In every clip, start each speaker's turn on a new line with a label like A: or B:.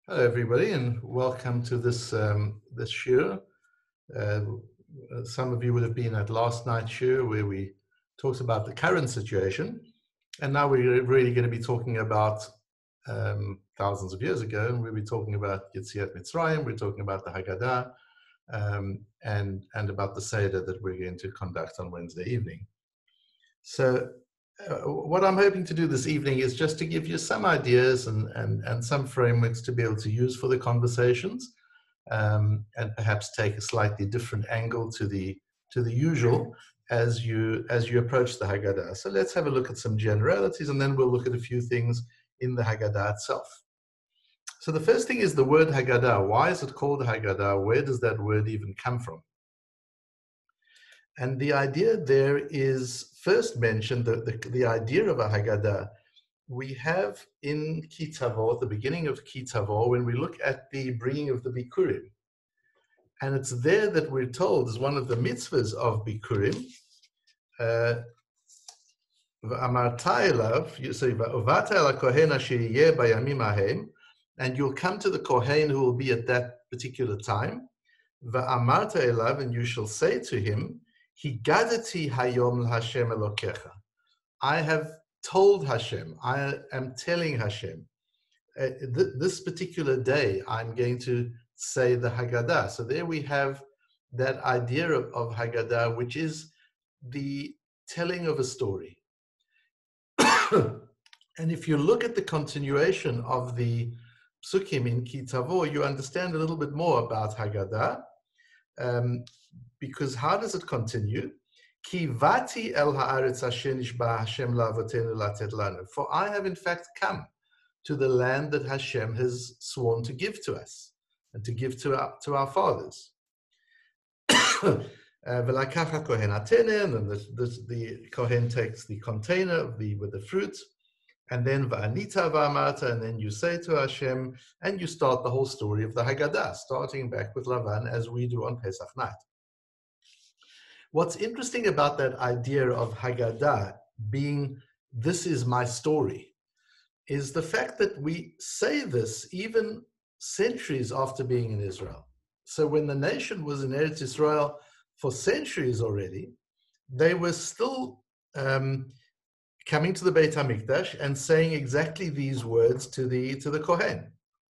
A: Hello, everybody, and welcome to this shiur. Uh, some of you would have been at last night's shiur where we talked about the current situation, and now we're really going to be talking about thousands of years ago, and we'll be talking about Yetziat Mitzrayim. We're talking about the Haggadah, and about the Seder that we're going to conduct on Wednesday evening. So what I'm hoping to do this evening is just to give you some ideas and some frameworks to be able to use for the conversations, and perhaps take a slightly different angle to the usual as you approach the Haggadah. So let's have a look at some generalities, and then we'll look at a few things in the Haggadah itself. So the first thing is the word Haggadah. Why is it called Haggadah? Where does that word even come from? And the idea there is first mentioned, the idea of a Haggadah we have in Ki Tavo, at the beginning of Ki Tavo, when we look at the bringing of the Bikurim. And it's there that we're told, as one of the mitzvahs of Bikurim, and you'll come to the Kohen who will be at that particular time, and you shall say to him, Higadati hayom Hashem Elokecha. I have told Hashem, I am telling Hashem, this particular day I'm going to say the Haggadah. So there we have that idea of Haggadah, which is the telling of a story. And if you look at the continuation of the Psukim in Ki Tavo, you understand a little bit more about Haggadah. Because how does it continue? Ki vati el haaretz asher nishba Hashem la'avotenu latet lanu. For I have in fact come to the land that Hashem has sworn to give to us and to give to our fathers. V'lakach kohen atenen, and the kohen takes the container with the fruit, and then va'anita va'amarta, and then you say to Hashem, and you start the whole story of the Haggadah, starting back with Lavan as we do on Pesach night. What's interesting about that idea of Haggadah being, this is my story, is the fact that we say this even centuries after being in Israel. So when the nation was in Eretz Israel for centuries already, they were still coming to the Beit HaMikdash and saying exactly these words to the Kohen.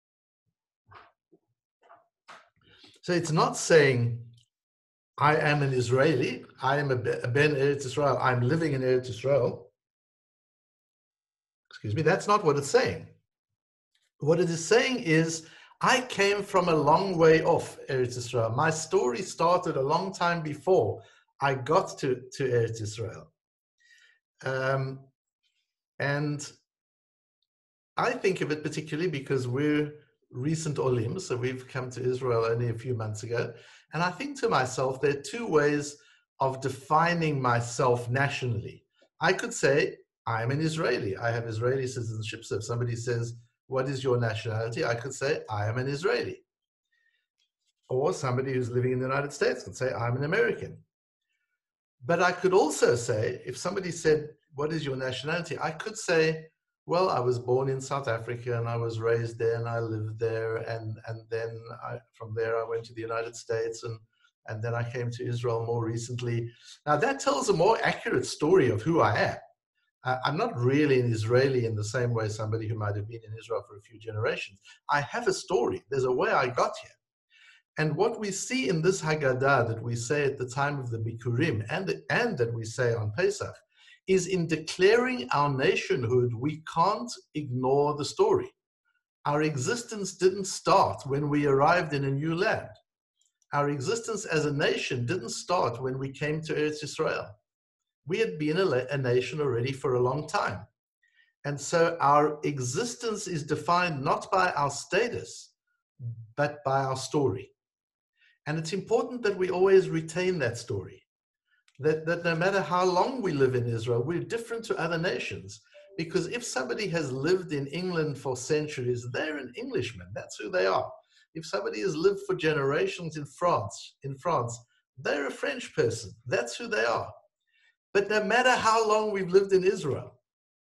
A: So it's not saying, I am an Israeli, I am a Ben Eretz Israel, I'm living in Eretz Israel. Excuse me, that's not what it's saying. What it is saying is, I came from a long way off Eretz Israel. My story started a long time before I got to Eretz Israel. And I think of it particularly because we're recent Olim, so we've come to Israel only a few months ago. And I think to myself, there are two ways of defining myself nationally. I could say, I'm an Israeli. I have Israeli citizenship. So if somebody says, what is your nationality? I could say, I am an Israeli. Or somebody who's living in the United States could say, I'm an American. But I could also say, if somebody said, what is your nationality? I could say, well, I was born in South Africa and I was raised there and I lived there. And then from there, I went to the United States and then I came to Israel more recently. Now that tells a more accurate story of who I am. I'm not really an Israeli in the same way somebody who might have been in Israel for a few generations. I have a story. There's a way I got here. And what we see in this Haggadah that we say at the time of the Bikurim and that we say on Pesach is in declaring our nationhood, we can't ignore the story. Our existence didn't start when we arrived in a new land. Our existence as a nation didn't start when we came to Eretz Israel. We had been a nation already for a long time. And so our existence is defined not by our status, but by our story. And it's important that we always retain that story. That no matter how long we live in Israel, we're different to other nations. Because if somebody has lived in England for centuries, they're an Englishman. That's who they are. If somebody has lived for generations in France, they're a French person. That's who they are. But no matter how long we've lived in Israel,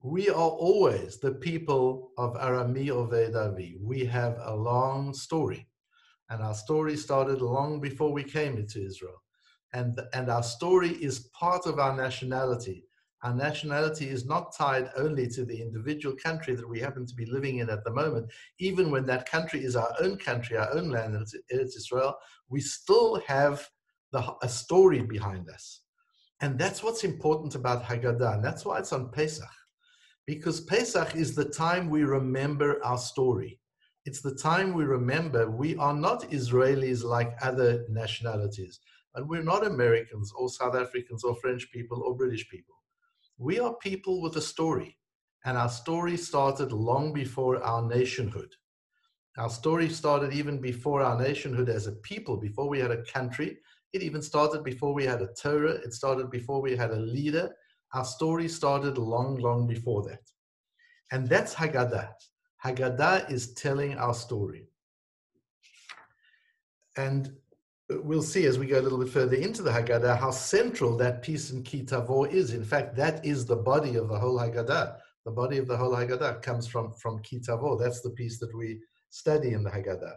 A: we are always the people of Arami Oved Avi. We have a long story, and our story started long before we came into Israel. And our story is part of our nationality. Our nationality is not tied only to the individual country that we happen to be living in at the moment. Even when that country is our own country, our own land, and it's Israel, we still have a story behind us. And that's what's important about Haggadah. And that's why it's on Pesach, because Pesach is the time we remember our story. It's the time we remember we are not Israelis like other nationalities, and we're not Americans or South Africans or French people or British people. We are people with a story, and our story started long before our nationhood. Our story started even before our nationhood as a people, before we had a country. It even started before we had a Torah. It started before we had a leader. Our story started long, long before that. And that's Haggadah. Haggadah is telling our story. And we'll see as we go a little bit further into the Haggadah how central that piece in Ki Tavo is. In fact, that is the body of the whole Haggadah. The body of the whole Haggadah comes from Ki Tavo. That's the piece that we study in the Haggadah.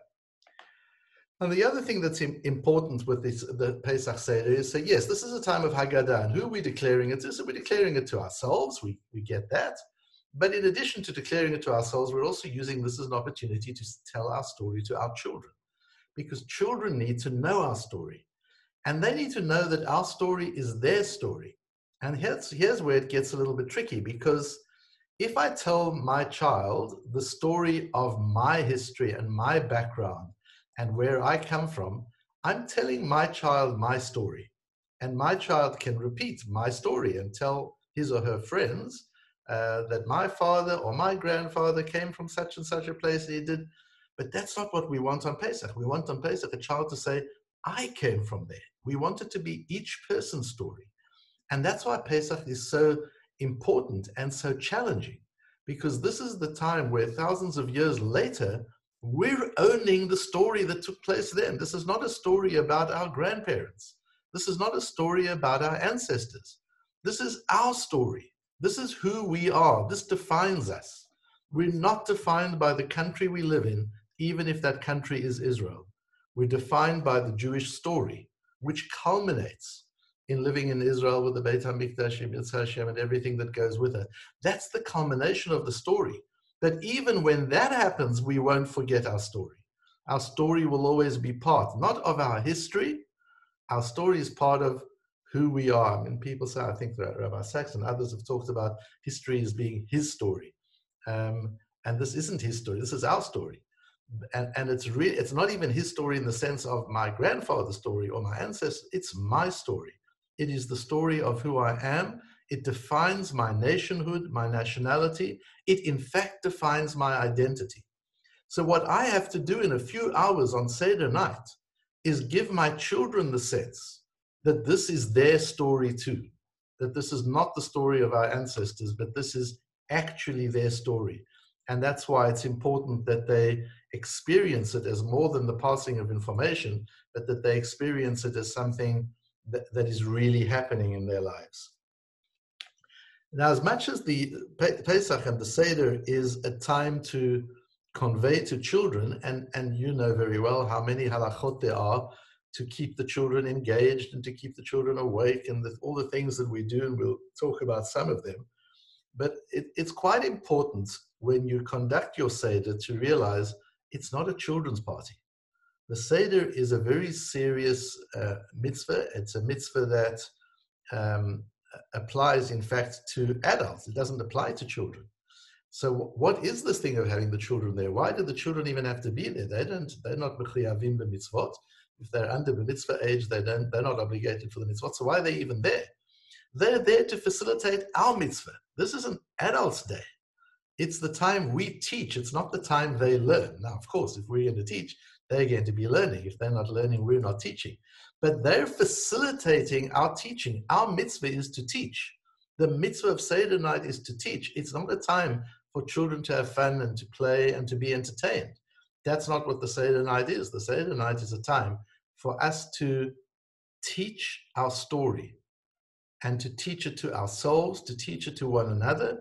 A: And the other thing that's important with the Pesach Seder is, so yes, this is a time of Haggadah, and who are we declaring it to? So we're declaring it to ourselves, we get that. But in addition to declaring it to ourselves, we're also using this as an opportunity to tell our story to our children, because children need to know our story, and they need to know that our story is their story. And here's where it gets a little bit tricky, because if I tell my child the story of my history and my background and where I come from, I'm telling my child my story. And my child can repeat my story and tell his or her friends that my father or my grandfather came from such and such a place, he did. But that's not what we want on Pesach. We want on Pesach a child to say, I came from there. We want it to be each person's story. And that's why Pesach is so important and so challenging, because this is the time where thousands of years later, we're owning the story that took place then. This is not a story about our grandparents. This is not a story about our ancestors. This is our story. This is who we are. This defines us. We're not defined by the country we live in, even if that country is Israel. We're defined by the Jewish story, which culminates in living in Israel with the Beit HaMikdash, Yitzhak Hashem, and everything that goes with it. That's the culmination of the story. But even when that happens, we won't forget our story. Our story will always be part, not of our history. Our story is part of who we are. I mean, people say, I think that Rabbi Sachs and others have talked about history as being his story. And this isn't his story, this is our story. And it's not even his story in the sense of my grandfather's story or my ancestors. It's my story. It is the story of who I am. It defines my nationhood, my nationality. It, in fact, defines my identity. So what I have to do in a few hours on Seder night is give my children the sense that this is their story too, that this is not the story of our ancestors, but this is actually their story. And that's why it's important that they experience it as more than the passing of information, but that they experience it as something that is really happening in their lives. Now, as much as the Pesach and the Seder is a time to convey to children, and you know very well how many halachot there are to keep the children engaged and to keep the children awake, and all the things that we do, and we'll talk about some of them. But it's quite important when you conduct your Seder to realize it's not a children's party. The Seder is a very serious mitzvah. It's a mitzvah that applies, in fact, to adults. It doesn't apply to children. So what is this thing of having the children there? Why do the children even have to be there? They're not mechuyavim b'mitzvot. If they're under the mitzvah age, they're not obligated for the mitzvot. So why are they even there? They're there to facilitate our mitzvah. This is an adult's day. It's the time we teach. It's not the time they learn. Now, of course, if we're going to teach, they're going to be learning. If they're not learning, we're not teaching. But they're facilitating our teaching. Our mitzvah is to teach. The mitzvah of Seder night is to teach. It's not a time for children to have fun and to play and to be entertained. That's not what the Seder night is. The Seder night is a time for us to teach our story and to teach it to ourselves, to teach it to one another,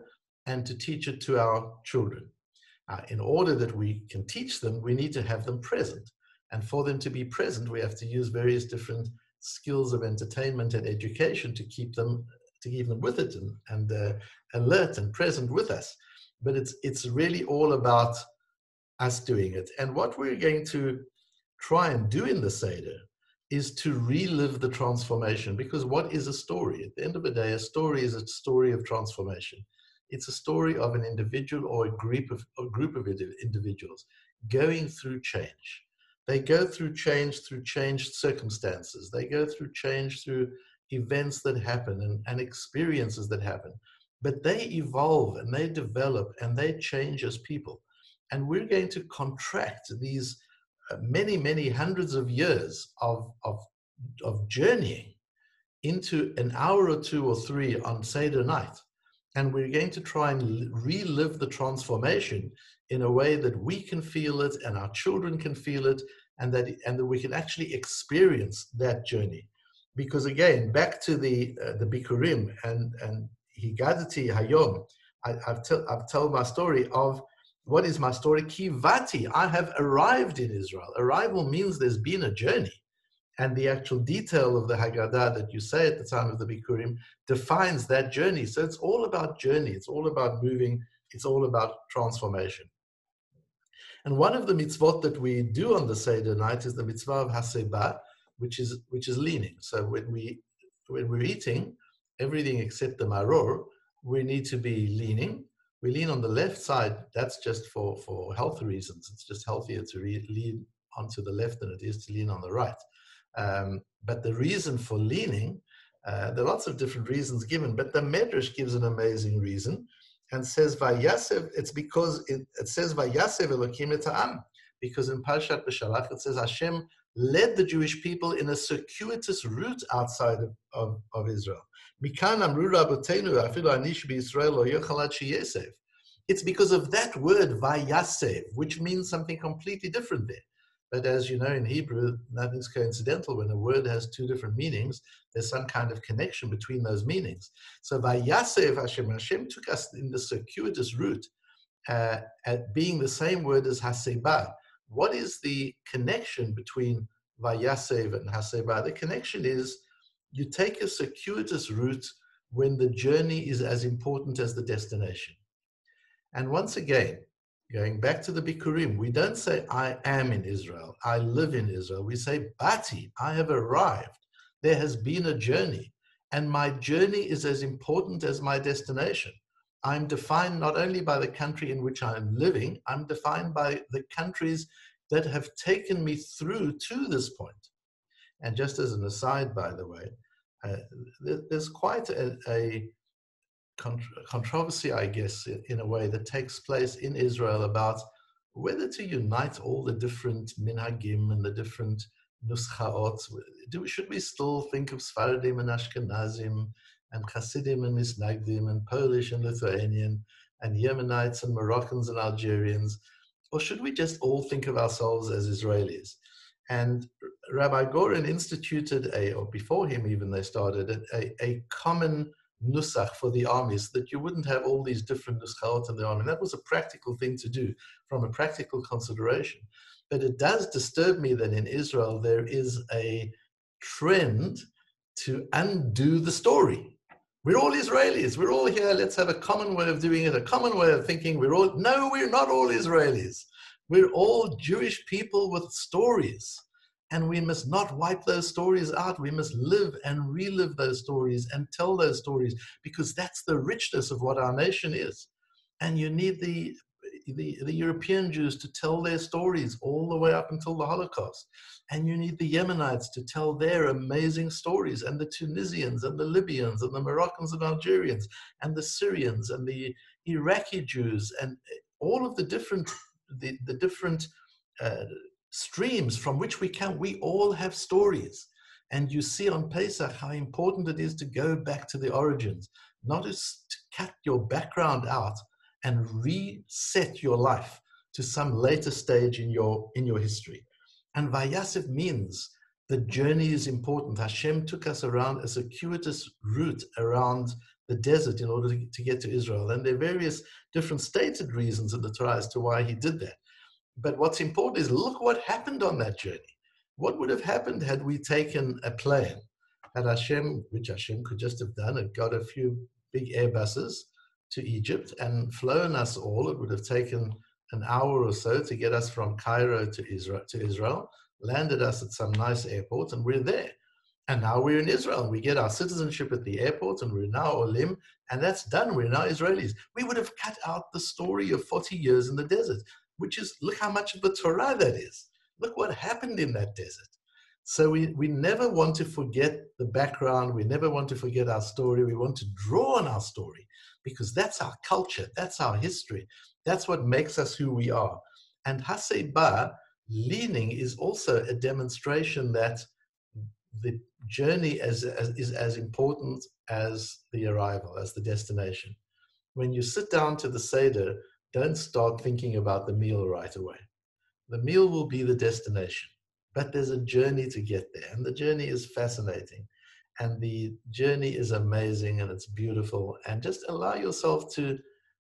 A: and to teach it to our children. In order that we can teach them, we need to have them present. And for them to be present, we have to use various different skills of entertainment and education to keep them with it and alert and present with us. But it's really all about us doing it. And what we're going to try and do in the Seder is to relive the transformation, because what is a story? At the end of the day, a story is a story of transformation. It's a story of an individual or a group of individuals going through change. They go through changed circumstances. They go through change through events that happen and experiences that happen. But they evolve and they develop and they change as people. And we're going to contract these many, many hundreds of years of journeying into an hour or two or three on Seder night. And we're going to try and relive the transformation in a way that we can feel it and our children can feel it, and that we can actually experience that journey. Because again, back to the Bikurim and Higadati Hayom, I've told my story of, what is my story? Kivati, I have arrived in Israel. Arrival means there's been a journey. And the actual detail of the Haggadah that you say at the time of the Bikurim defines that journey. So it's all about journey. It's all about moving. It's all about transformation. And one of the mitzvot that we do on the Seder night is the mitzvah of Haseba, which is leaning. So when we're eating everything except the maror, we need to be leaning. We lean on the left side. That's just for health reasons. It's just healthier to lean onto the left than it is to lean on the right. But the reason for leaning, there are lots of different reasons given, but the Medrash gives an amazing reason and says, Vayasev, it's because it says, Vayasev Elokim et ha'am, because in Parshat Beshalach it says, Hashem led the Jewish people in a circuitous route outside of Israel. Mikan amru rabotenu, afilu ani sheB'Yisrael lo yochel ad sheyesev. It's because of that word, Vayasev, which means something completely different there. But as you know, in Hebrew, nothing's coincidental. When a word has two different meanings, there's some kind of connection between those meanings. So Vayasev Hashem took us in the circuitous route, at being the same word as Haseba. What is the connection between Vayasev and Haseba? The connection is you take a circuitous route when the journey is as important as the destination. And once again, going back to the Bikurim, we don't say, I am in Israel, I live in Israel. We say, Bati, I have arrived. There has been a journey, and my journey is as important as my destination. I'm defined not only by the country in which I'm living, I'm defined by the countries that have taken me through to this point. And just as an aside, by the way, there's quite a controversy, I guess, in a way, that takes place in Israel about whether to unite all the different minhagim and the different nuschaot. Should we still think of Sfaradim and Ashkenazim and Hasidim and Misnagdim and Polish and Lithuanian and Yemenites and Moroccans and Algerians? Or should we just all think of ourselves as Israelis? And Rabbi Goren instituted or before him even, they started a common nusach for the army, so that you wouldn't have all these different nuschaot in the army. And that was a practical thing to do from a practical consideration. But it does disturb me that in Israel there is a trend to undo the story. We're all Israelis. We're all here. Let's have a common way of doing it, a common way of thinking. No, we're not all Israelis. We're all Jewish people with stories. And we must not wipe those stories out. We must live and relive those stories and tell those stories, because that's the richness of what our nation is. And you need the European Jews to tell their stories all the way up until the Holocaust. And you need the Yemenites to tell their amazing stories, and the Tunisians and the Libyans and the Moroccans and Algerians and the Syrians and the Iraqi Jews and all of the different streams from which we all have stories. And you see on Pesach how important it is to go back to the origins, not just to cut your background out and reset your life to some later stage in your history. And Vayasev means the journey is important. Hashem took us around a circuitous route around the desert in order to get to Israel. And there are various different stated reasons in the Torah as to why he did that. But what's important is look what happened on that journey. What would have happened had we taken a plane, had Hashem, which Hashem could just have done, and got a few big Airbuses to Egypt and flown us all. It would have taken an hour or so to get us from Cairo to Israel, landed us at some nice airport, and we're there. And now we're in Israel. We get our citizenship at the airport, and we're now Olim, and that's done. We're now Israelis. We would have cut out the story of 40 years in the desert, which is, look how much of the Torah that is. Look what happened in that desert. So we never want to forget the background. We never want to forget our story. We want to draw on our story because that's our culture. That's our history. That's what makes us who we are. And Haseba, leaning, is also a demonstration that the journey is as important as the arrival, as the destination. When you sit down to the Seder, don't start thinking about the meal right away. The meal will be the destination, but there's a journey to get there, and the journey is fascinating, and the journey is amazing, and it's beautiful, and just allow yourself to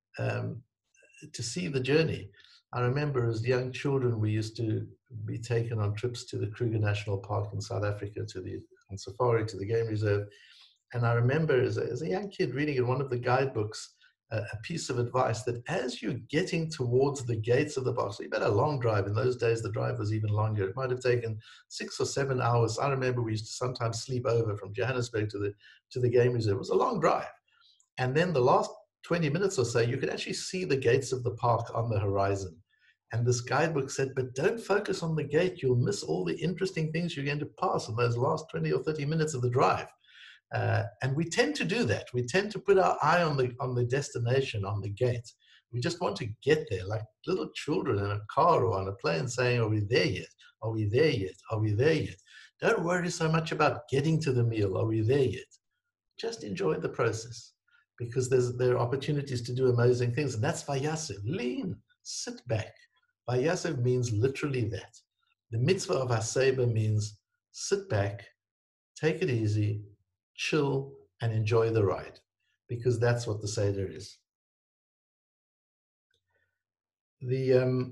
A: see the journey. I remember as young children, we used to be taken on trips to the Kruger National Park in South Africa, on safari, to the game reserve. And I remember as a young kid reading in one of the guidebooks, a piece of advice that as you're getting towards the gates of the park, so you've had a long drive. In those days, the drive was even longer. It might have taken 6 or 7 hours. I remember we used to sometimes sleep over from Johannesburg to the game reserve. It was a long drive. And then the last 20 minutes or so, you could actually see the gates of the park on the horizon. And this guidebook said, but don't focus on the gate. You'll miss all the interesting things you're going to pass in those last 20 or 30 minutes of the drive. And we tend to do that. We tend to put our eye on the destination, on the gate. We just want to get there, like little children in a car or on a plane saying, are we there yet? Are we there yet? Are we there yet? Don't worry so much about getting to the meal. Are we there yet? Just enjoy the process, because there are opportunities to do amazing things. And that's Vayasev. Lean, sit back. Vayasev means literally that. The mitzvah of Haseba means sit back, take it easy, chill, and enjoy the ride, because that's what the Seder is. The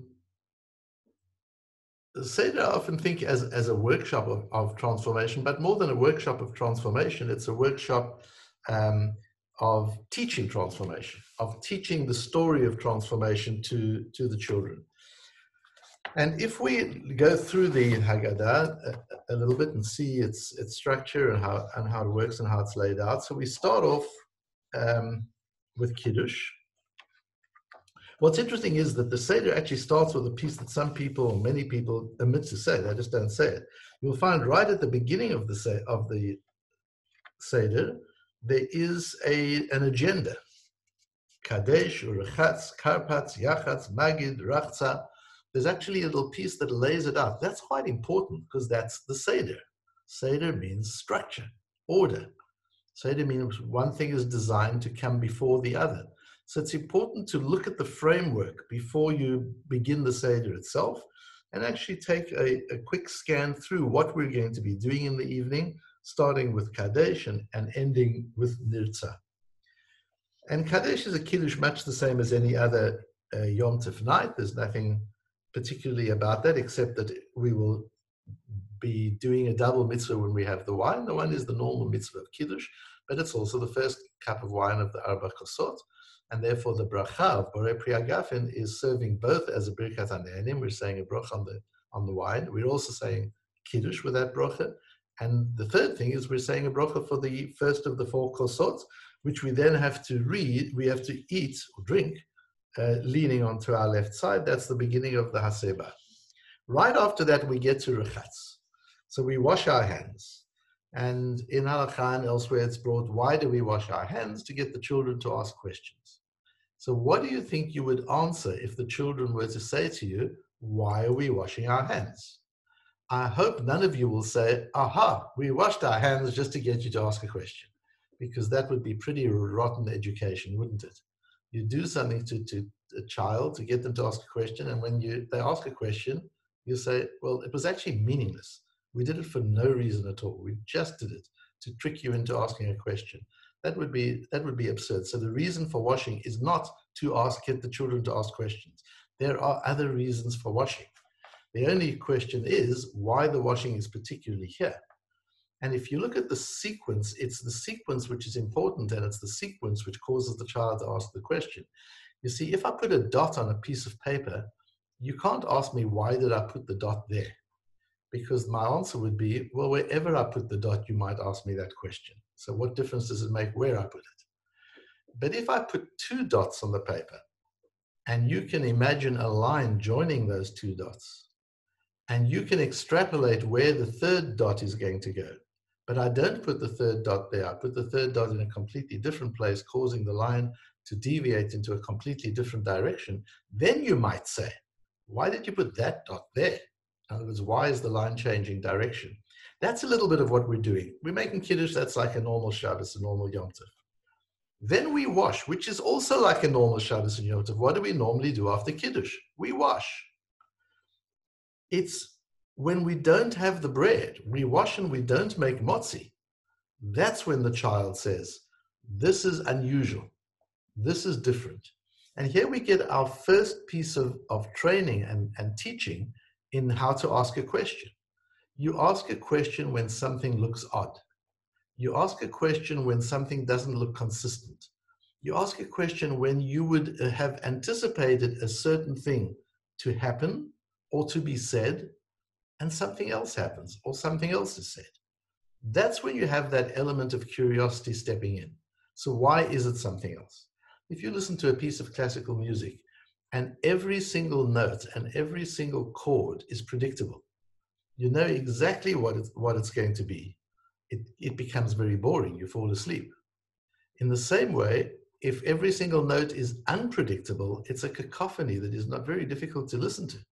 A: Seder I often think as a workshop of transformation, but more than a workshop of transformation, it's a workshop of teaching transformation, of teaching the story of transformation to the children. And if we go through the Haggadah a little bit and see its structure and how it works and how it's laid out. So we start off with Kiddush. What's interesting is that the Seder actually starts with a piece that some people, or many people, omit to say. They just don't say it. You'll find right at the beginning of the Seder, there is an agenda. Kadesh, Urechatz, Karpatz, Yachatz, Magid, Rachza. There's actually a little piece that lays it out. That's quite important because that's the Seder. Seder means structure, order. Seder means one thing is designed to come before the other. So it's important to look at the framework before you begin the Seder itself and actually take a quick scan through what we're going to be doing in the evening, starting with Kadesh and ending with Nirtzah. And Kadesh is a Kiddush much the same as any other Yom Tov night. There's nothing particularly about that, except that we will be doing a double mitzvah when we have the wine. The one is the normal mitzvah of Kiddush, but it's also the first cup of wine of the Arba Kosot, and therefore the bracha of Borei Pri Hagafen is serving both as a Birkat HaNe'anim. We're saying a bracha on the wine. We're also saying Kiddush with that bracha. And the third thing is we're saying a bracha for the first of the 4 Kosot, which we then have to eat or drink, leaning onto our left side. That's the beginning of the Haseba. Right after that, we get to Rechatz. So we wash our hands. And in Halakha and elsewhere, it's brought, why do we wash our hands? To get the children to ask questions. So what do you think you would answer if the children were to say to you, why are we washing our hands? I hope none of you will say, aha, we washed our hands just to get you to ask a question, because that would be pretty rotten education, wouldn't it? You do something to a child to get them to ask a question, and when they ask a question, you say, well, it was actually meaningless. We did it for no reason at all. We just did it to trick you into asking a question. That would be absurd. So the reason for washing is not to get the children to ask questions. There are other reasons for washing. The only question is why the washing is particularly here. And if you look at the sequence, it's the sequence which is important, and it's the sequence which causes the child to ask the question. You see, if I put a dot on a piece of paper, you can't ask me, why did I put the dot there? Because my answer would be, well, wherever I put the dot, you might ask me that question. So what difference does it make where I put it? But if I put 2 dots on the paper, and you can imagine a line joining those 2 dots, and you can extrapolate where the 3rd dot is going to go, but I don't put the 3rd dot there. I put the 3rd dot in a completely different place, causing the line to deviate into a completely different direction. Then you might say, why did you put that dot there? In other words, why is the line changing direction? That's a little bit of what we're doing. We're making Kiddush, that's like a normal Shabbos, a normal Yom Tov. Then we wash, which is also like a normal Shabbos and Yom Tov. What do we normally do after Kiddush? We wash. It's when we don't have the bread, we wash and we don't make motzi. That's when the child says, this is unusual. This is different. And here we get our first piece of training and teaching in how to ask a question. You ask a question when something looks odd. You ask a question when something doesn't look consistent. You ask a question when you would have anticipated a certain thing to happen or to be said, and something else happens or something else is said. That's when you have that element of curiosity stepping in. So why is it something else? If you listen to a piece of classical music and every single note and every single chord is predictable, you know exactly what it's going to be, it becomes very boring. You fall asleep. In the same way, if every single note is unpredictable, it's a cacophony that is not very difficult to listen to.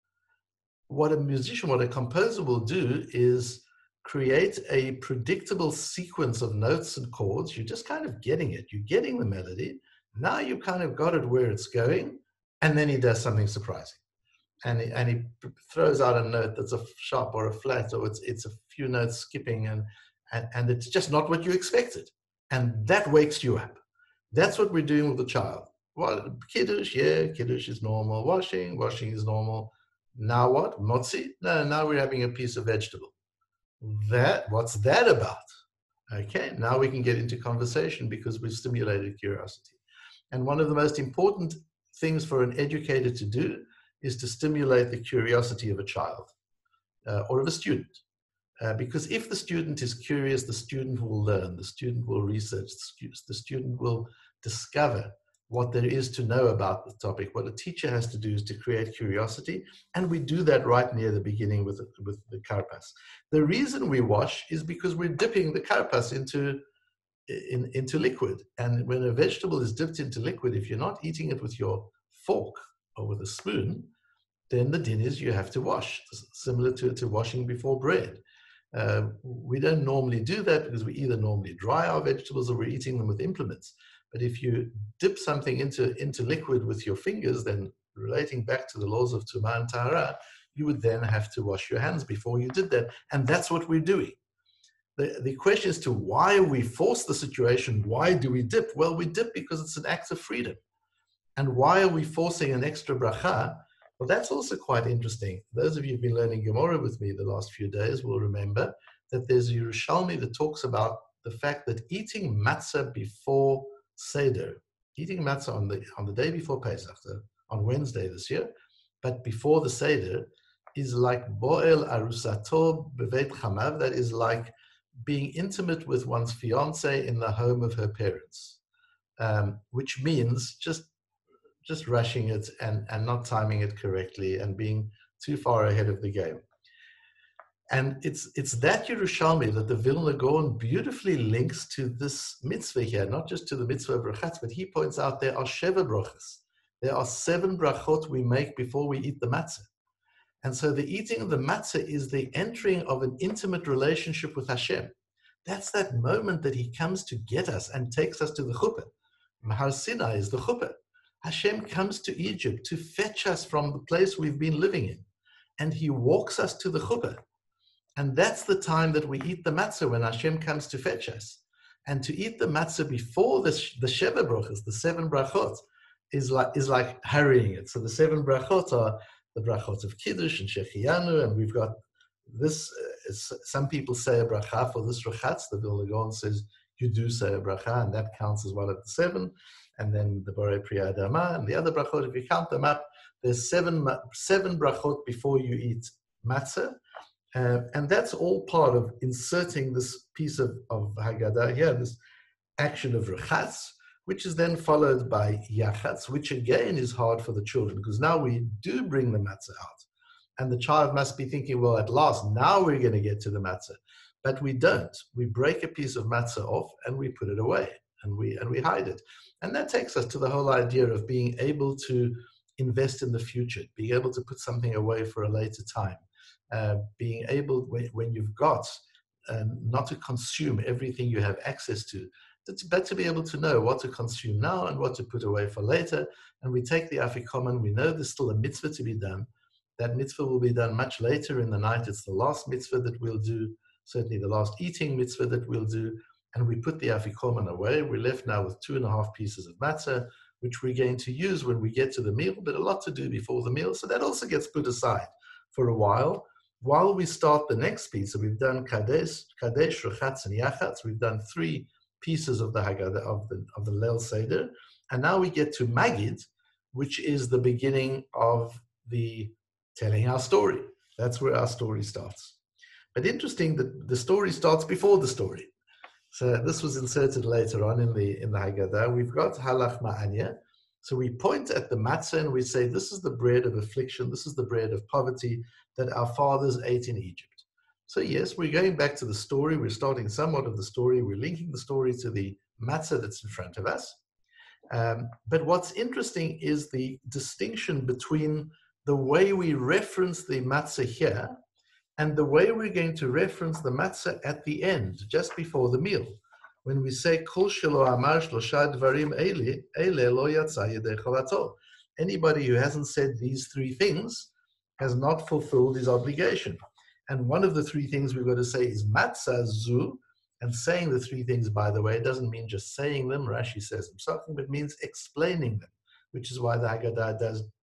A: What a composer will do is create a predictable sequence of notes and chords. You're just kind of getting it. You're getting the melody. Now you kind of got it where it's going, and then he does something surprising. And he throws out a note that's a sharp or a flat, or it's a few notes skipping, and it's just not what you expected. And that wakes you up. That's what we're doing with the child. Well, Kiddush, yeah, Kiddush is normal. Washing is normal. Now what? Motzi? No, now we're having a piece of vegetable. What's that about? Okay, now we can get into conversation because we've stimulated curiosity. And one of the most important things for an educator to do is to stimulate the curiosity of a child or of a student. Because if the student is curious, the student will learn, the student will research, the student will discover what there is to know about the topic. What a teacher has to do is to create curiosity, and we do that right near the beginning with the karpas. The reason we wash is because we're dipping the karpas into liquid, and when a vegetable is dipped into liquid, if you're not eating it with your fork or with a spoon, then the din is you have to wash, similar to washing before bread. We don't normally do that because we either normally dry our vegetables or we're eating them with implements. But if you dip something into liquid with your fingers, then relating back to the laws of Tumah and Tahara, you would then have to wash your hands before you did that. And that's what we're doing. The question as to why we force the situation, why do we dip? Well, we dip because it's an act of freedom. And why are we forcing an extra bracha? Well, that's also quite interesting. Those of you who've been learning Gemara with me the last few days will remember that there's a Yerushalmi that talks about the fact that eating matzah before Seder, eating matzah on the day before Pesach, on Wednesday this year, but before the Seder, is like Bo'el Arusato Bevet Chamav, that is like being intimate with one's fiancé in the home of her parents, which means just rushing it and not timing it correctly and being too far ahead of the game. And it's that Yerushalmi that the Vilna Gaon beautifully links to this mitzvah here, not just to the mitzvah of brachas, but he points out there are sheva brachas. There are 7 brachot we make before we eat the matzah. And so the eating of the matzah is the entering of an intimate relationship with Hashem. That's that moment that he comes to get us and takes us to the chuppah. Har Sinai is the chuppah. Hashem comes to Egypt to fetch us from the place we've been living in. And he walks us to the chuppah. And that's the time that we eat the matzah, when Hashem comes to fetch us. And to eat the matzah before the Sheva brachos, the 7 brachot, is like hurrying it. So the 7 brachot are the brachot of Kiddush and Shechianu, and we've got this. Some people say a bracha for this rachatz. The Vilna Gaon says you do say a bracha, and that counts as one of the 7. And then the Borei Pri Adama and the other brachot, if you count them up, there's seven brachot before you eat matzah. And that's all part of inserting this piece of Haggadah here, this action of Rechatz, which is then followed by Yachatz, which again is hard for the children, because now we do bring the matzah out. And the child must be thinking, well, at last, now we're going to get to the matzah. But we don't. We break a piece of matzah off and we put it away, and we hide it. And that takes us to the whole idea of being able to invest in the future, being able to put something away for a later time. Being able, when you've got, not to consume everything you have access to, but to be able to know what to consume now and what to put away for later. And we take the Afikoman, we know there's still a mitzvah to be done. That mitzvah will be done much later in the night. It's the last mitzvah that we'll do, certainly the last eating mitzvah that we'll do. And we put the Afikoman away. We're left now with 2.5 pieces of matzah, which we're going to use when we get to the meal, but a lot to do before the meal. So that also gets put aside for a while we start the next piece. So we've done Kadesh, Rechatz, and Yachatz. We've done 3 pieces of the Haggadah, of the Leil Seder. And now we get to Magid, which is the beginning of the telling our story. That's where our story starts. But interesting that the story starts before the story. So this was inserted later on in the Haggadah. We've got Halach Ma'anya. So we point at the matzah and we say, this is the bread of affliction, this is the bread of poverty that our fathers ate in Egypt. So yes, we're going back to the story. We're starting somewhat of the story. We're linking the story to the matzah that's in front of us. But what's interesting is the distinction between the way we reference the matzah here and the way we're going to reference the matzah at the end, just before the meal. When we say, Kol shelo amar shlosha dvarim ele lo yatsa yedei chavato. Anybody who hasn't said these 3 things has not fulfilled his obligation. And one of the 3 things we've got to say is matzah zu, and saying the 3 things, by the way, doesn't mean just saying them, Rashi says himself, but means explaining them, which is why the Haggadah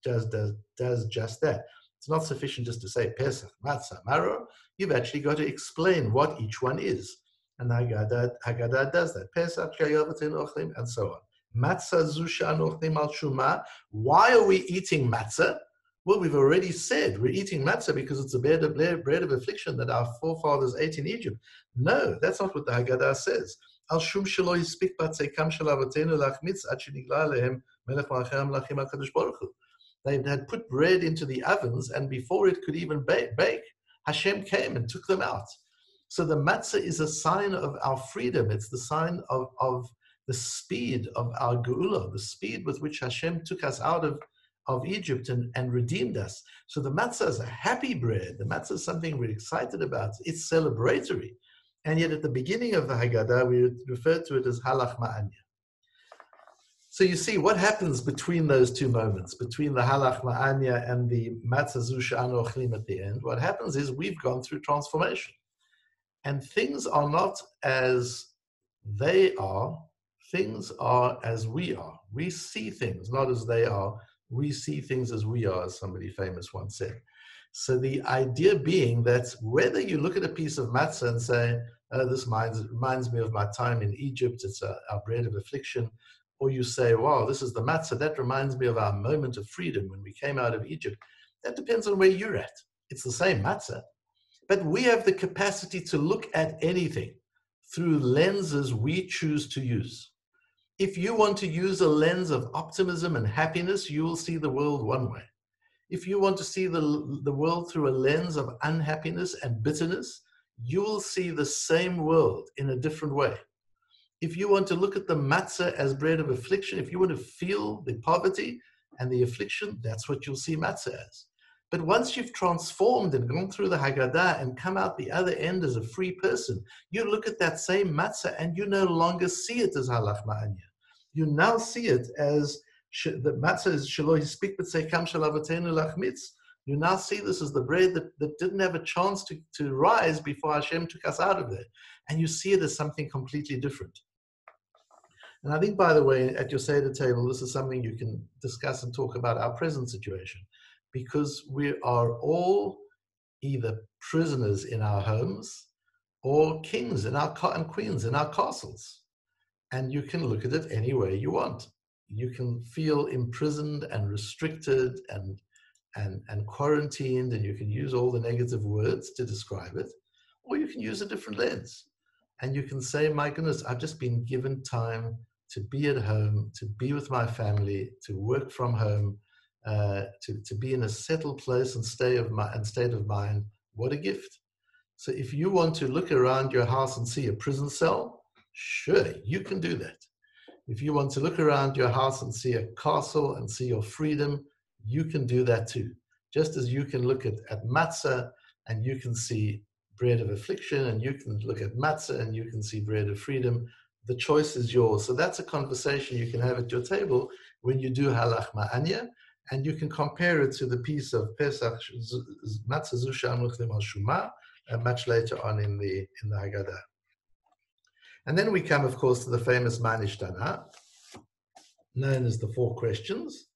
A: does just that. It's not sufficient just to say Pesach, Matzah, Maror. You've actually got to explain what each one is. And Haggadah does that. Pesach, and so on. Matzah zu she'anu ochlim al shuma. Why are we eating matzah? Well, we've already said we're eating matzah because it's a bread of affliction that our forefathers ate in Egypt. No, that's not what the Haggadah says. Al shum shelo yispik batzekam shel avotenu lachmitz ad shenigla alehem melech malchei hamlachim HaKadosh Baruch Hu. They had put bread into the ovens, and before it could even bake, Hashem came and took them out. So the matzah is a sign of our freedom. It's the sign of the speed of our geula, the speed with which Hashem took us out of Egypt and redeemed us. So the matzah is a happy bread. The matzah is something we're excited about. It's celebratory. And yet at the beginning of the Haggadah, we refer to it as halach ma'anya. So you see what happens between those 2 moments, between the halach ma'anya and the matzah zu she'anu ochlim at the end. What happens is we've gone through transformation. And things are not as they are, things are as we are. We see things not as they are, we see things as we are, as somebody famous once said. So the idea being that whether you look at a piece of matzah and say, oh, this reminds me of my time in Egypt, it's our bread of affliction, or you say, wow, this is the matzah, that reminds me of our moment of freedom when we came out of Egypt. That depends on where you're at. It's the same matzah. But we have the capacity to look at anything through lenses we choose to use. If you want to use a lens of optimism and happiness, you will see the world one way. If you want to see the world through a lens of unhappiness and bitterness, you will see the same world in a different way. If you want to look at the matzah as bread of affliction, if you want to feel the poverty and the affliction, that's what you'll see matzah as. But once you've transformed and gone through the Haggadah and come out the other end as a free person, you look at that same matzah and you no longer see it as halach ma'anya. You now see it as the matzah is shelo hispik b'tzeikam shel avotenu lachmitz. You now see this as the bread that didn't have a chance to rise before Hashem took us out of there. And you see it as something completely different. And I think, by the way, at your Seder table, this is something you can discuss and talk about our present situation, because we are all either prisoners in our homes or kings in our and queens in our castles. And you can look at it any way you want. You can feel imprisoned and restricted and quarantined, and you can use all the negative words to describe it, or you can use a different lens. And you can say, my goodness, I've just been given time to be at home, to be with my family, to work from home, to be in a settled place and state of mind. What a gift. So if you want to look around your house and see a prison cell, sure, you can do that. If you want to look around your house and see a castle and see your freedom, you can do that too. Just as you can look at matzah and you can see bread of affliction, and you can look at matzah and you can see bread of freedom. The choice is yours. So that's a conversation you can have at your table when you do halach ma'anya, and you can compare it to the piece of Pesach matzah zu she'amruchim al shumah, much later on in the Haggadah. And then we come, of course, to the famous Ma'anishtana, known as the 4 questions.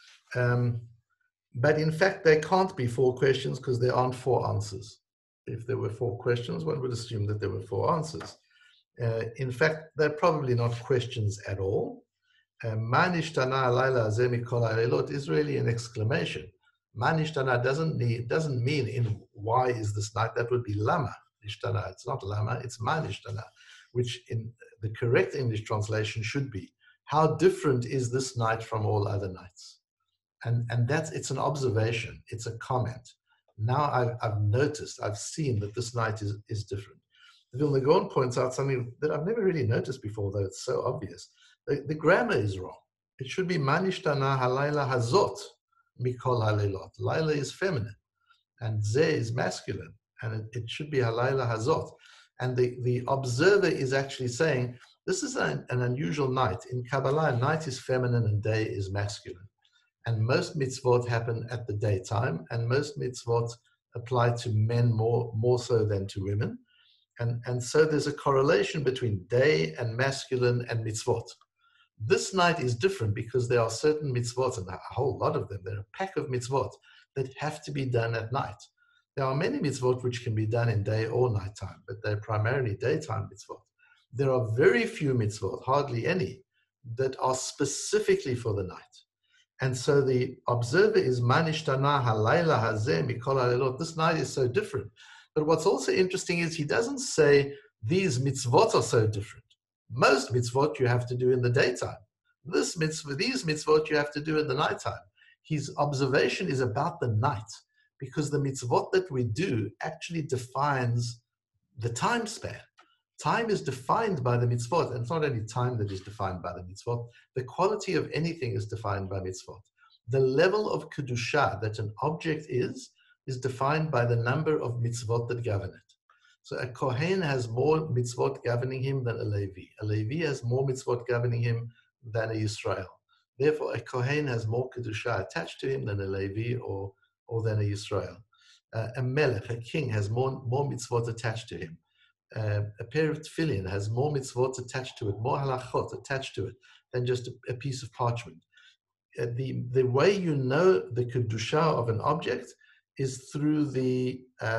A: But in fact, there can't be 4 questions because there aren't 4 answers. If there were 4 questions, one would assume that there were 4 answers. In fact, they're probably not questions at all. Ma'anishtana alayla hazeh mikol ha'leilot is really an exclamation. Ma'anishtana doesn't mean in why is this night. That would be lama nishtana. It's not lama, it's ma'anishtana, which in the correct English translation should be, how different is this night from all other nights? And it's an observation, it's a comment. Now I've noticed, I've seen that this night is different. The Vilna Gaon points out something that I've never really noticed before, though it's so obvious. The grammar is wrong. It should be Ma'anishtana halayla hazot mikol haleilot. Laila is feminine, and Zeh is masculine, and it should be halayla hazot. And the observer is actually saying, this is an unusual night. In Kabbalah, night is feminine and day is masculine. And most mitzvot happen at the daytime, and most mitzvot apply to men more so than to women. And so there's a correlation between day and masculine and mitzvot. This night is different because there are certain mitzvot, and a whole lot of them, there are a pack of mitzvot that have to be done at night. There are many mitzvot which can be done in day or nighttime, but they're primarily daytime mitzvot. There are very few mitzvot, hardly any, that are specifically for the night. And so the observer is Ma'anishtana halayla hazeh mikol haleilot. This night is so different. But what's also interesting is he doesn't say these mitzvot are so different. Most mitzvot you have to do in the daytime. These mitzvot you have to do in the nighttime. His observation is about the night, because the mitzvot that we do actually defines the time span. Time is defined by the mitzvot, and it's not only time that is defined by the mitzvot. The quality of anything is defined by mitzvot. The level of kedusha that an object is defined by the number of mitzvot that govern it. So a Kohen has more mitzvot governing him than a Levi. A Levi has more mitzvot governing him than a Yisrael. Therefore, a Kohen has more kedusha attached to him than a Levi or than a Yisrael. A Melech, a king, has more mitzvot attached to him. A pair of tefillin has more mitzvot attached to it, more halachot attached to it than just a piece of parchment. The way you know the kedusha of an object is through the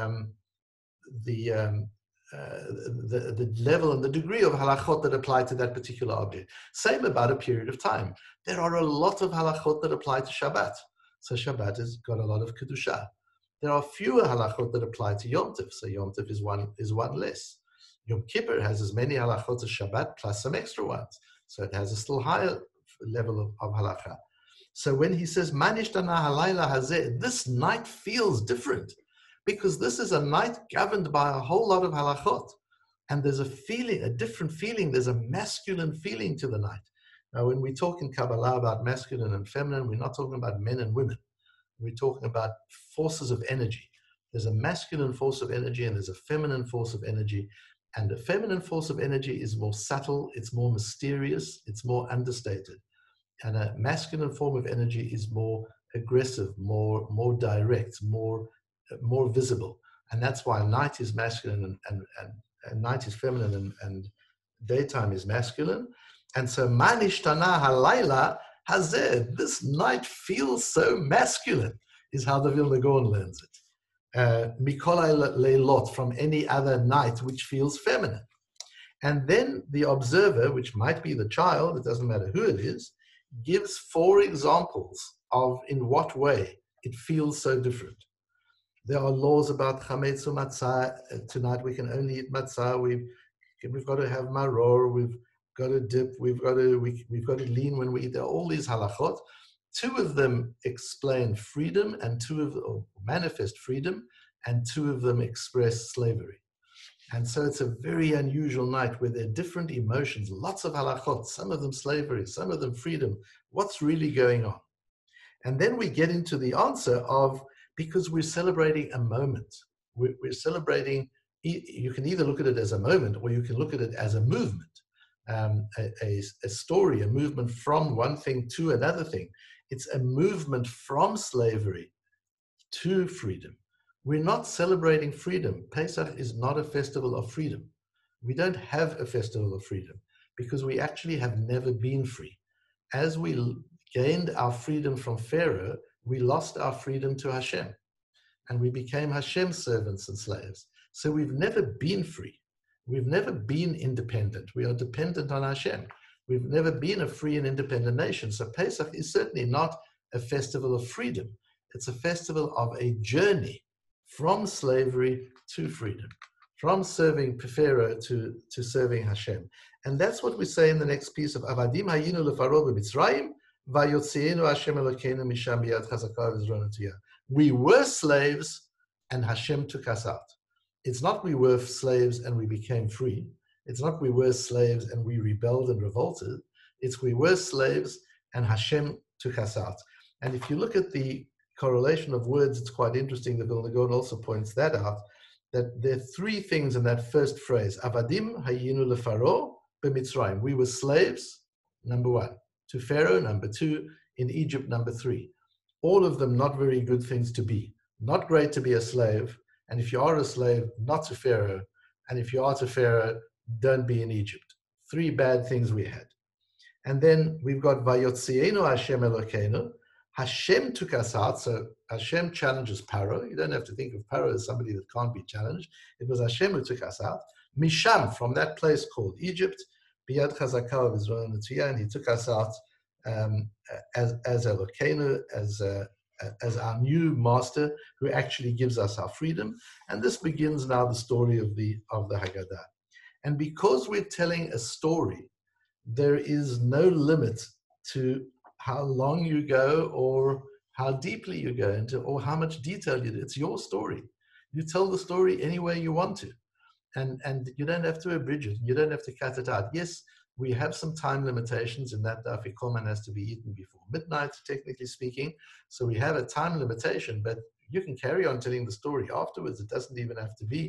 A: level and the degree of halachot that apply to that particular object. Same about a period of time. There are a lot of halachot that apply to Shabbat. So Shabbat has got a lot of kedusha. There are fewer halachot that apply to Yom Tov. So Yom Tov is one less. Yom Kippur has as many halachot as Shabbat plus some extra ones. So it has a still higher level of halacha. So when he says, Ma'anishtana halayla hazeh, this night feels different, because this is a night governed by a whole lot of halachot. And there's a feeling, a different feeling. There's a masculine feeling to the night. Now, when we talk in Kabbalah about masculine and feminine, we're not talking about men and women. We're talking about forces of energy. There's a masculine force of energy and there's a feminine force of energy. And the feminine force of energy is more subtle, it's more mysterious, it's more understated. And a masculine form of energy is more aggressive, more direct, more visible. And that's why night is masculine and night is feminine and daytime is masculine. And so, Manishtana halayla hazeh, this night feels so masculine, is how the Vilna Gaon learns it. Mikolai leilot, from any other night which feels feminine. And then the observer, which might be the child, it doesn't matter who it is, gives 4 examples of in what way it feels so different. There are laws about chametz matzah. Tonight we can only eat matzah. We've got to have maror. We've got to dip. We've got to lean when we eat. There are all these halachot. 2 of them explain freedom, and 2 of them manifest freedom, and 2 of them express slavery. And so it's a very unusual night where there are different emotions, lots of halachot, some of them slavery, some of them freedom. What's really going on? And then we get into the answer of, because we're celebrating a moment. We're celebrating, you can either look at it as a moment or you can look at it as a movement, a story, a movement from one thing to another thing. It's a movement from slavery to freedom. We're not celebrating freedom. Pesach is not a festival of freedom. We don't have a festival of freedom because we actually have never been free. As we gained our freedom from Pharaoh, we lost our freedom to Hashem, and we became Hashem's servants and slaves. So we've never been free. We've never been independent. We are dependent on Hashem. We've never been a free and independent nation. So Pesach is certainly not a festival of freedom. It's a festival of a journey from slavery to freedom, from serving Pharaoh to serving Hashem. And that's what we say in the next piece of Avadim hayinu lefaro b'Mitzrayim vayotzienu Hashem Elokeinu misham biyad chazaka v'zron atiyah. We were slaves and Hashem took us out. It's not we were slaves and we became free. It's not we were slaves and we rebelled and revolted. It's we were slaves and Hashem took us out. And if you look at the correlation of words, it's quite interesting. The Vilna Gaon also points that out, that there are 3 things in that first phrase. Avadim hayinu lefaro b'Mitzrayim. We were slaves, number 1, to Pharaoh, number 2, in Egypt, number 3. All of them not very good things to be. Not great to be a slave, and if you are a slave, not to Pharaoh, and if you are to Pharaoh, don't be in Egypt. 3 bad things we had. And then we've got Vayotzienu Hashem Elokeinu. Hashem took us out, so Hashem challenges Paro. You don't have to think of Paro as somebody that can't be challenged. It was Hashem who took us out. Misham, from that place called Egypt, Biyad Chazaka v'Zron atiyah, and he took us out as Elokeinu, as our new master who actually gives us our freedom. And this begins now the story of the Haggadah. And because we're telling a story, there is no limit to how long you go or how deeply you go into or how much detail you do. It's your story. You tell the story any way you want to. And you don't have to abridge it. You don't have to cut it out. Yes, we have some time limitations in that the afikoman has to be eaten before midnight, technically speaking. So we have a time limitation, but you can carry on telling the story afterwards. It doesn't even have to be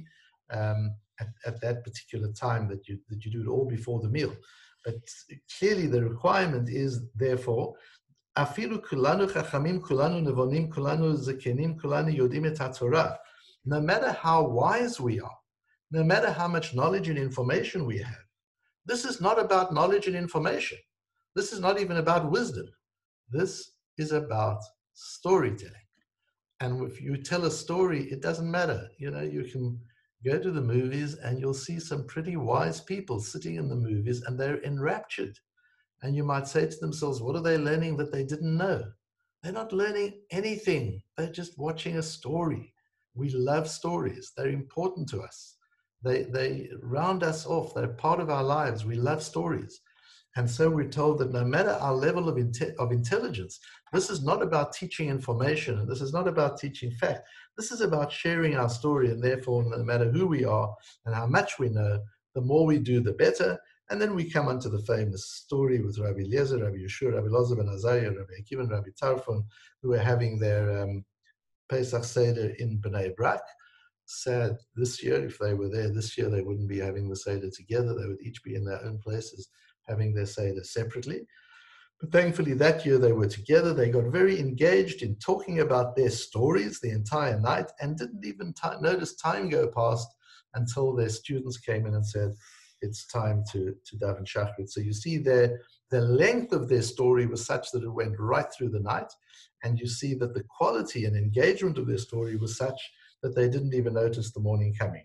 A: at that particular time that you do it all before the meal. But clearly the requirement is, therefore, afilu kulanu chachamim, kulanu nevonim, kulanu zekenim, kulanu yodim et haTorah. No matter how wise we are, no matter how much knowledge and information we have, this is not about knowledge and information. This is not even about wisdom. This is about storytelling. And if you tell a story, it doesn't matter. You know, you can go to the movies and you'll see some pretty wise people sitting in the movies and they're enraptured. And you might say to themselves, what are they learning that they didn't know? They're not learning anything. They're just watching a story. We love stories. They're important to us. They round us off. They're part of our lives. We love stories. And so we're told that no matter our level of intelligence, this is not about teaching information, and this is not about teaching fact. This is about sharing our story, and therefore, no matter who we are and how much we know, the more we do, the better. And then we come onto the famous story with Rabbi Eliezer, Rabbi Yeshua, Rabbi Elazar ben Azariah, Rabbi Akiva, and Rabbi Tarfon, who were having their Pesach Seder in Bnei Brak. Sad this year, if they were there this year, they wouldn't be having the Seder together. They would each be in their own places, having their Seder separately. But thankfully that year they were together. They got very engaged in talking about their stories the entire night and didn't even notice time go past until their students came in and said, it's time to daven Shachrit. So you see there, the length of their story was such that it went right through the night. And you see that the quality and engagement of their story was such that they didn't even notice the morning coming.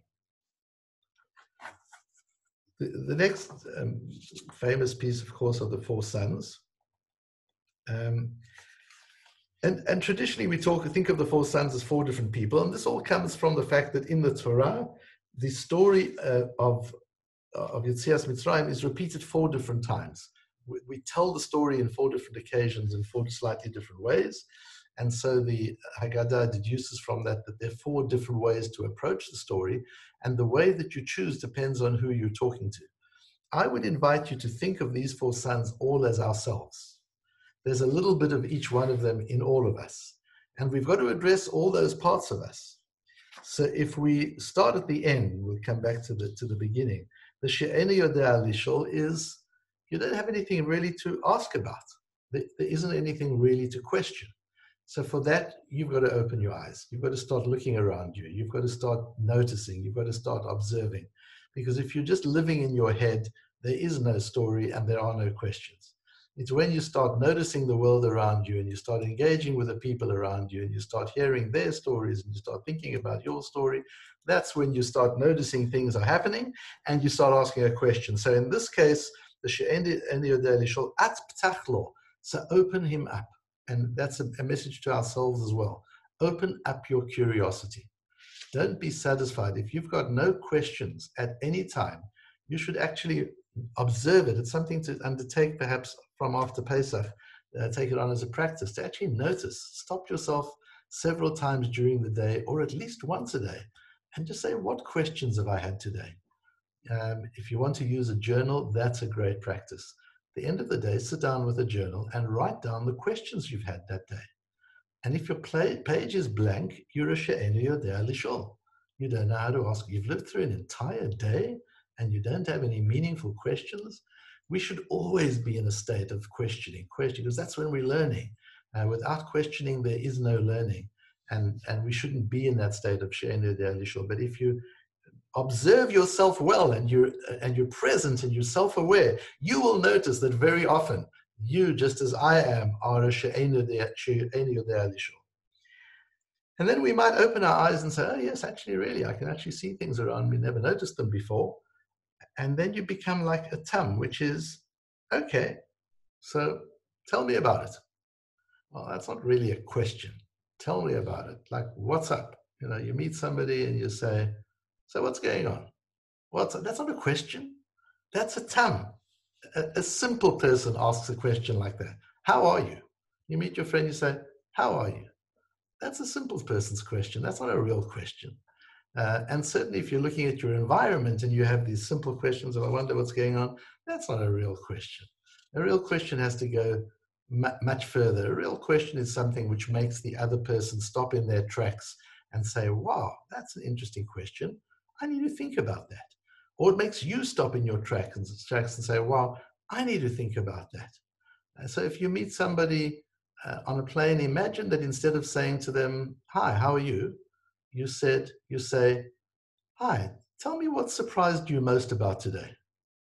A: The next famous piece, of course, are the four sons. And traditionally we think of the four sons as four different people. And this all comes from the fact that in the Torah, the story of Yetzias Mitzrayim is repeated four different times. We tell the story in four different occasions in four slightly different ways. And so the Haggadah deduces from that there are four different ways to approach the story. And the way that you choose depends on who you're talking to. I would invite you to think of these four sons all as ourselves. There's a little bit of each one of them in all of us. And we've got to address all those parts of us. So if we start at the end, we'll come back to the beginning. The She'eni Yodea Lishol is, you don't have anything really to ask about. There isn't anything really to question. So for that, you've got to open your eyes. You've got to start looking around you. You've got to start noticing. You've got to start observing. Because if you're just living in your head, there is no story and there are no questions. It's when you start noticing the world around you and you start engaging with the people around you and you start hearing their stories and you start thinking about your story, that's when you start noticing things are happening and you start asking a question. So in this case, the She'eni Yodea Lishol at Ptach Lo, so open him up. And that's a message to ourselves as well. Open up your curiosity. Don't be satisfied. If you've got no questions at any time, you should actually observe it. It's something to undertake perhaps from after Pesach, take it on as a practice, to actually notice. Stop yourself several times during the day, or at least once a day, and just say, what questions have I had today? If you want to use a journal, that's a great practice. At the end of the day, sit down with a journal and write down the questions you've had that day. And if your page is blank, you're a She'eni Yodea Lishol. You don't know how to ask. You've lived through an entire day and you don't have any meaningful questions. We should always be in a state of questioning, because that's when we're learning. Without questioning, there is no learning. And we shouldn't be in that state of She'eni Yodea Lishol. But if you observe yourself well and you're present and you're self-aware, you will notice that very often you, just as I am, are a She'eni Yodea Lishol. And then we might open our eyes and say, oh yes, actually, really, I can actually see things around me, never noticed them before. And then you become like a tam, which is, okay, so tell me about it. Well, that's not really a question. Tell me about it. Like, what's up? You know, you meet somebody and you say, so what's going on? That's not a question. That's a tam. A simple person asks a question like that. How are you? You meet your friend, you say, how are you? That's a simple person's question. That's not a real question. And certainly if you're looking at your environment and you have these simple questions of, I wonder what's going on, that's not a real question. A real question has to go much further. A real question is something which makes the other person stop in their tracks and say, wow, that's an interesting question. I need to think about that. Or it makes you stop in your tracks and say, wow, I need to think about that. So if you meet somebody on a plane, imagine that instead of saying to them, hi, how are you? You say, hi, tell me what surprised you most about today.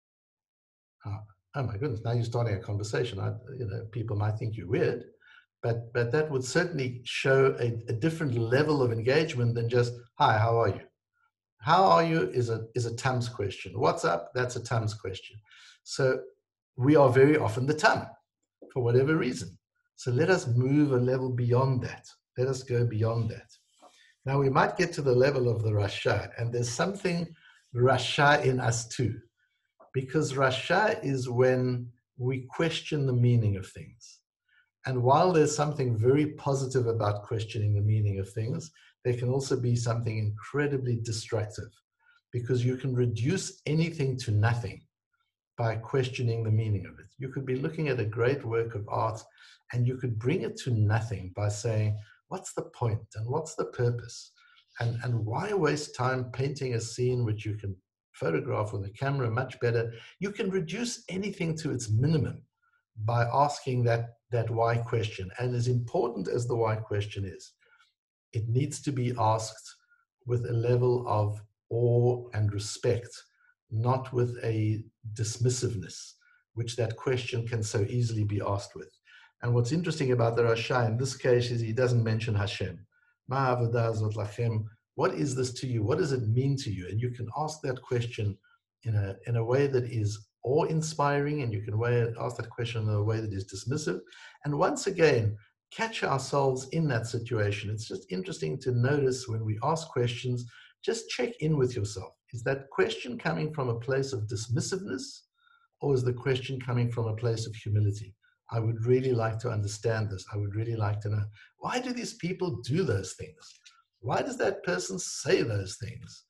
A: Oh my goodness, now you're starting a conversation. People might think you're weird, but that would certainly show a different level of engagement than just, hi, how are you? How are you is a tam's question. What's up? That's a tam's question. So we are very often the tam for whatever reason. So let us move a level beyond that. Let us go beyond that. Now we might get to the level of the Rasha, and there's something Rasha in us too, because Rasha is when we question the meaning of things. And while there's something very positive about questioning the meaning of things, there can also be something incredibly destructive, because you can reduce anything to nothing by questioning the meaning of it. You could be looking at a great work of art and you could bring it to nothing by saying, what's the point and what's the purpose? And why waste time painting a scene which you can photograph with a camera much better? You can reduce anything to its minimum by asking that why question. And as important as the why question is, it needs to be asked with a level of awe and respect not with a dismissiveness, which that question can so easily be asked with. And what's interesting about the Rasha in this case is he doesn't mention Hashem. Ma avodah zot lachem. What is this to you? What does it mean to you? And you can ask that question in a way that is awe-inspiring, and you can ask that question in a way that is dismissive. And once again, catch ourselves in that situation. It's just interesting to notice when we ask questions, just check in with yourself. Is that question coming from a place of dismissiveness, or is the question coming from a place of humility? I would really like to understand this. I would really like to know, why do these people do those things? Why does that person say those things?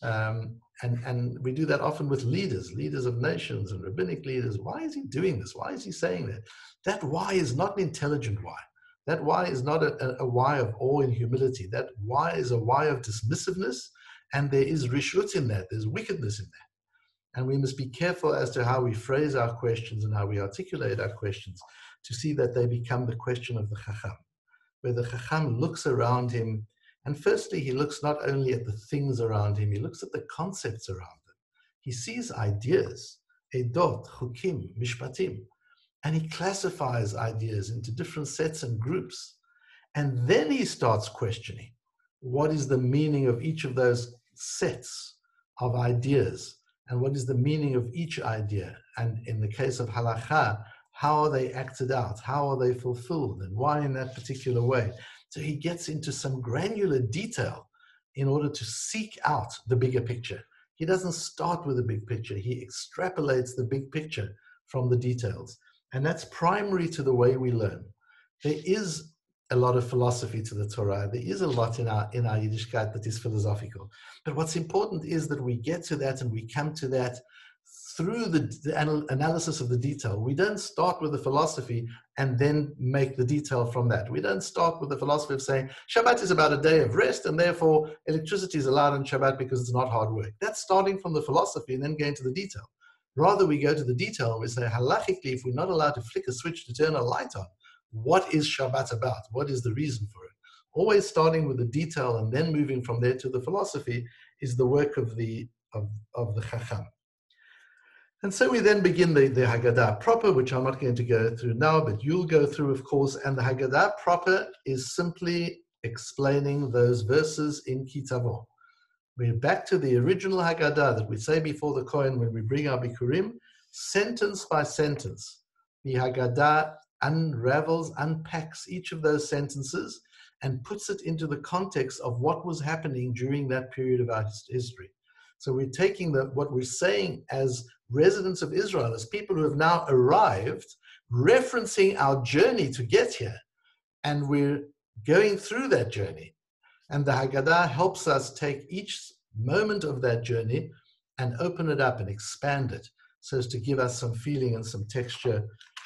A: And we do that often with leaders of nations and rabbinic leaders. Why is he doing this? Why is he saying that? That why is not an intelligent why. That why is not a why of awe and humility. That why is a why of dismissiveness, and there is rishut in that. There's wickedness in that. And we must be careful as to how we phrase our questions and how we articulate our questions to see that they become the question of the Chacham, where the Chacham looks around him. And firstly, he looks not only at the things around him, he looks at the concepts around him. He sees ideas, edot, chukim, mishpatim, and he classifies ideas into different sets and groups. And then he starts questioning, what is the meaning of each of those sets of ideas? And what is the meaning of each idea? And in the case of halakha, how are they acted out? How are they fulfilled? And why in that particular way? So he gets into some granular detail in order to seek out the bigger picture. He doesn't start with the big picture. He extrapolates the big picture from the details. And that's primary to the way we learn. There is a lot of philosophy to the Torah. There is a lot in our Yiddishkeit that is philosophical. But what's important is that we get to that and we come to that through the analysis of the detail. We don't start with the philosophy and then make the detail from that. We don't start with the philosophy of saying Shabbat is about a day of rest and therefore electricity is allowed on Shabbat because it's not hard work. That's starting from the philosophy and then going to the detail. Rather, we go to the detail and we say, halachically, if we're not allowed to flick a switch to turn a light on, what is Shabbat about? What is the reason for it? Always starting with the detail and then moving from there to the philosophy is the work of the Chacham. And so we then begin the Haggadah proper, which I'm not going to go through now, but you'll go through, of course. And the Haggadah proper is simply explaining those verses in Ki Tavo. We're back to the original Haggadah that we say before the Kohen when we bring our Bikurim, sentence by sentence. The Haggadah unravels, unpacks each of those sentences and puts it into the context of what was happening during that period of our history. So we're taking what we're saying as residents of Israel, as people who have now arrived, referencing our journey to get here. And we're going through that journey. And the Haggadah helps us take each moment of that journey and open it up and expand it so as to give us some feeling and some texture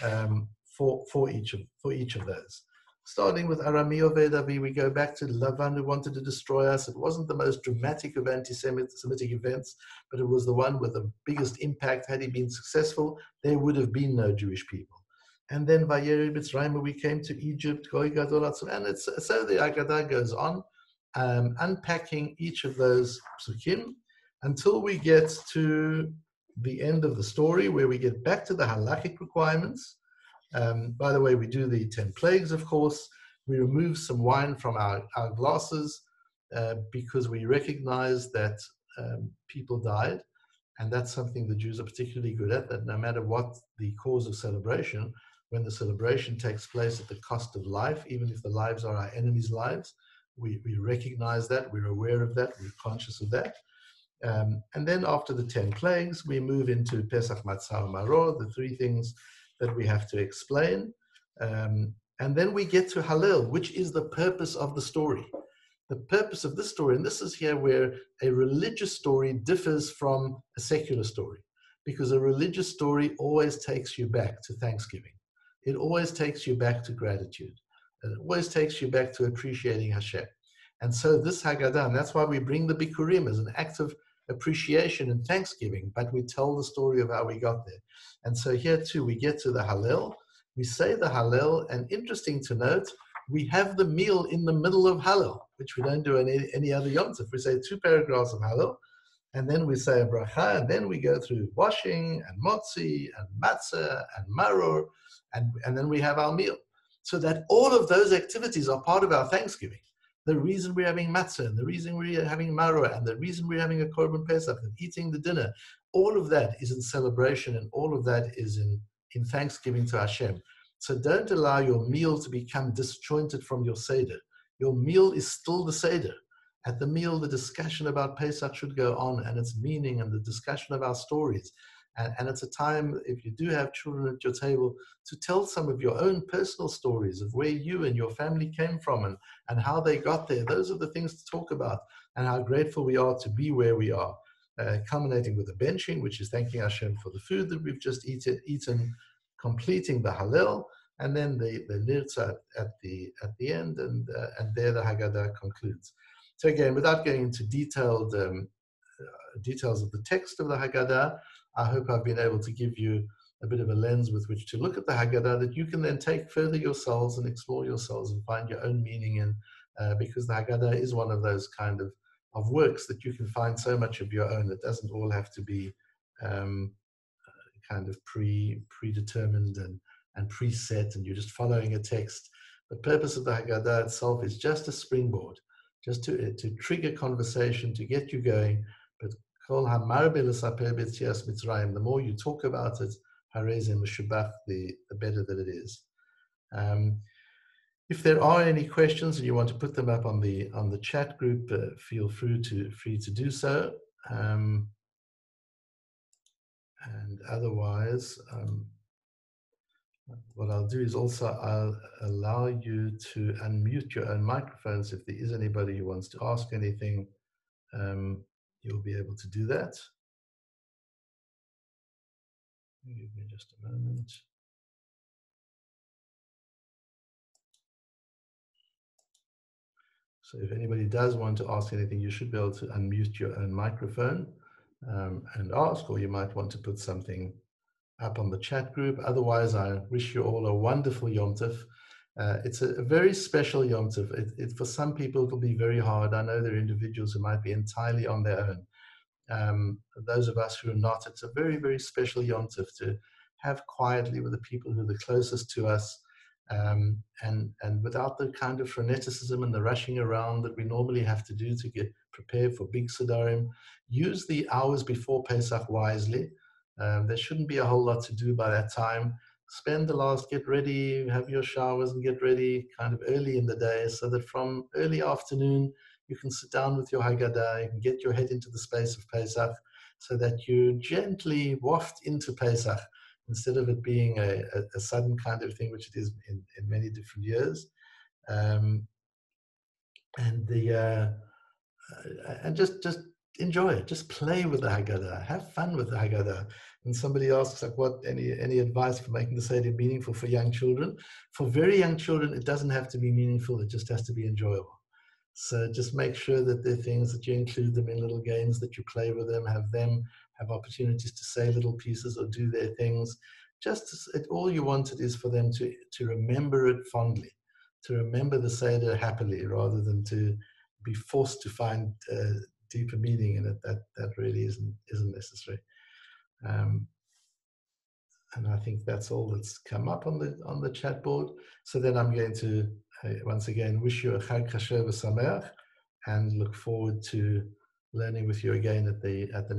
A: for each of those. Starting with Arami Oved Avi, we go back to Lavan who wanted to destroy us. It wasn't the most dramatic of anti-Semitic events, but it was the one with the biggest impact. Had he been successful, there would have been no Jewish people. And then Vayeri Mitzrayim, we came to Egypt, Goy Gadol, and so the Haggadah goes on, unpacking each of those psukim until we get to the end of the story where we get back to the halachic requirements. By the way, we do the 10 plagues, of course. We remove some wine from our glasses because we recognize that people died. And that's something the Jews are particularly good at, that no matter what the cause of celebration, when the celebration takes place at the cost of life, even if the lives are our enemies' lives, we recognize that, we're aware of that, we're conscious of that. And then after the 10 plagues, we move into Pesach, Matzah, Maror, the three things that we have to explain. And then we get to Hallel, which is the purpose of the story. The purpose of this story, and this is here where a religious story differs from a secular story, because a religious story always takes you back to Thanksgiving. It always takes you back to gratitude. It always takes you back to appreciating Hashem. And so this Haggadah, and that's why we bring the Bikurim as an act of appreciation and thanksgiving, but we tell the story of how we got there. And so here too, we get to the Hallel. We say the Hallel, and interesting to note, we have the meal in the middle of Hallel, which we don't do any other Yom Tov. We say 2 paragraphs of Hallel, And then we say a bracha, and then we go through washing and motzi and matzah and maror, and then we have our meal. So that all of those activities are part of our Thanksgiving. The reason we're having matzah, and the reason we're having maror, and the reason we're having a korban pesach and eating the dinner, all of that is in celebration, and all of that is in thanksgiving to Hashem. So don't allow your meal to become disjointed from your Seder. Your meal is still the Seder. At the meal, the discussion about Pesach should go on, and its meaning, and the discussion of our stories. And it's a time, if you do have children at your table, to tell some of your own personal stories of where you and your family came from, and how they got there. Those are the things to talk about, and how grateful we are to be where we are. Culminating with the benching, which is thanking Hashem for the food that we've just eaten, completing the Hallel, and then the Nirtzah at the end, and there the Haggadah concludes. So again, without going into details of the text of the Haggadah, I hope I've been able to give you a bit of a lens with which to look at the Haggadah that you can then take further yourselves and explore yourselves and find your own meaning in, because the Haggadah is one of those kind of works that you can find so much of your own. It doesn't all have to be kind of predetermined and preset, and you're just following a text. The purpose of the Haggadah itself is just a springboard, just to trigger conversation, to get you going. But the more you talk about it, the better that it is. If there are any questions and you want to put them up on the chat group, feel free to do so. And otherwise, what I'll do is also I'll allow you to unmute your own microphones. If there is anybody who wants to ask anything, you'll be able to do that. Give me just a moment. So if anybody does want to ask anything, you should be able to unmute your own microphone and ask, or you might want to put something up on the chat group. Otherwise, I wish you all a wonderful Yom Tov. It's a very special Yom Tov. For some people, it'll be very hard. I know there are individuals who might be entirely on their own. Those of us who are not, it's a very, very special Yom Tov to have quietly with the people who are the closest to us, and without the kind of freneticism and the rushing around that we normally have to do to get prepared for big Sedarim. Use the hours before Pesach wisely. There shouldn't be a whole lot to do by that time. Spend the last, get ready, have your showers and get ready kind of early in the day, so that from early afternoon, you can sit down with your Haggadah, you can get your head into the space of Pesach, so that you gently waft into Pesach, instead of it being a sudden kind of thing, which it is in many different years. And just enjoy it. Just play with the Haggadah. Have fun with the Haggadah. And somebody asks, like, what any advice for making the Seder meaningful for young children? For very young children, it doesn't have to be meaningful. It just has to be enjoyable. So just make sure that there are things that you include them in, little games that you play with them have opportunities to say little pieces or do their things. All you wanted is for them to remember it fondly, to remember the Seder happily, rather than to be forced to find deeper meaning in it. That really isn't necessary. And I think that's all that's come up on the chat board. So then I'm going to once again wish you a Chag Kasher v'Sameach, and look forward to learning with you again at the